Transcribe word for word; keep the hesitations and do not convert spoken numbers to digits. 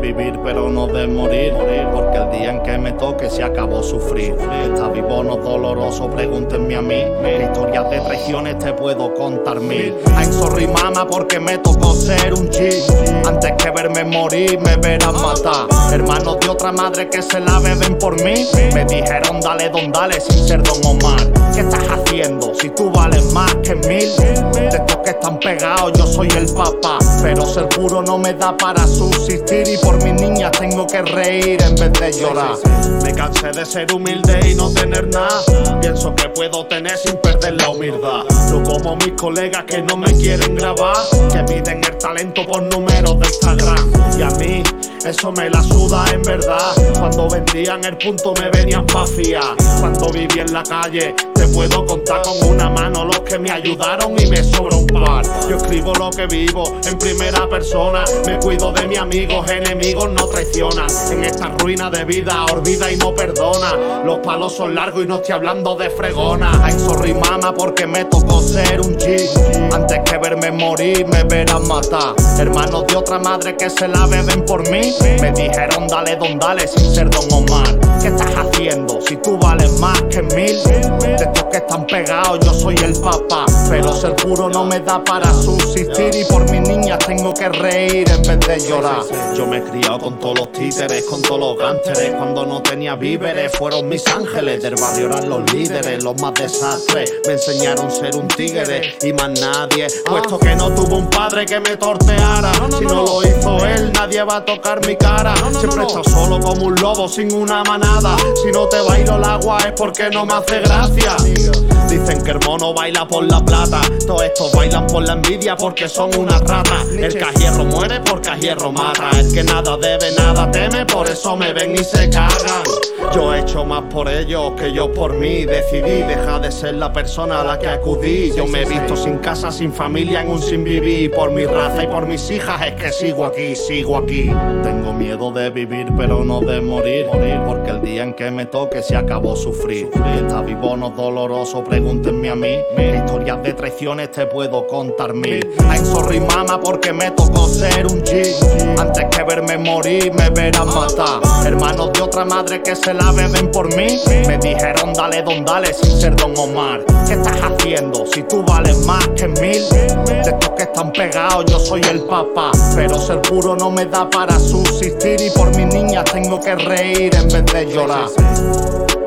vivir pero no de morir, porque el día en que me toque se acabó sufrir. Está vivo no doloroso, pregúntenme a mí. Historias de traiciones te puedo contar mil. I'm sorry mama porque me tocó ser un G. Antes que verme morir me verán matar. Hermanos de otra madre que se la beben por mí me dijeron dale don dale sin ser Don Omar. ¿Qué estás haciendo si tú vales más que mil? De estos que están pegados yo soy el papá, pero ser puro no me da para subsistir y por mis niñas tengo que reír en vez de llorar. Me cansé de ser humilde y no tener nada. Pienso que puedo tener sin perder la humildad. No como mis colegas que no me quieren grabar, que miden el talento por números de Instagram. Y a mí eso me la suda en verdad. Cuando vendían el punto me venían pa' fiar. Cuando viví en la calle te puedo contar con una mano los que me ayudaron y me sobra un par. Yo escribo lo que vivo en primera persona. Me cuido de mis amigos, enemigos no traicionan. En esta ruina de vida olvida y no perdona. Los palos son largos y no estoy hablando de fregona. I'm sorry mama porque me tocó ser un G. Antes que verme morir me verán matar. Hermanos de otra madre que se la beben por mí me dijeron dale don dale sin ser Don Omar. ¿Qué estás haciendo si tú vales más que mil? De estos que están pegados yo soy el papá, pero ser puro no me da para subsistir y por mis niñas tengo que reír en vez de llorar. Yo me he criado con todos los títeres, con todos los gánsteres. Cuando no tenía víveres fueron mis ángeles. Del barrio eran los líderes, los más desastres. Me enseñaron a ser un tigre y más nadie, puesto que no tuvo un padre que me torteara. Si no lo hizo él nadie va a tocar mi cara. Siempre he estado solo como un lobo sin una manada. Si no te bailo el agua es porque no me hace gracia. Dicen que el mono baila por la plata. Todos estos bailan por la envidia porque son una trata. El que a hierro muere porque a hierro mata. El que nada debe, nada teme, por eso me ven y se cagan. Yo he hecho más por ellos que yo por mí. Decidí dejar de ser la persona a la que acudí. Yo me he visto sin casa, sin familia, en un sin vivir. Por mi raza y por mis hijas es que sigo aquí, sigo aquí. Tengo miedo de vivir pero no de morir, porque el día en que me toque se acabó sufrir. Está vivo no doloroso, pregúntenme a mí. Historias de traiciones te puedo contar mil. I'm sorry mama porque me tocó ser un G. Antes que verme morir me verán matar. Hermanos de otra madre que se la beben por mí me dijeron dale don dale sin ser Don Omar. ¿Qué estás haciendo si tú vales más que mil? De estos que están pegados yo soy el papá, pero ser puro no me da para subsistir y por mis niñas tengo que reír en vez de llorar.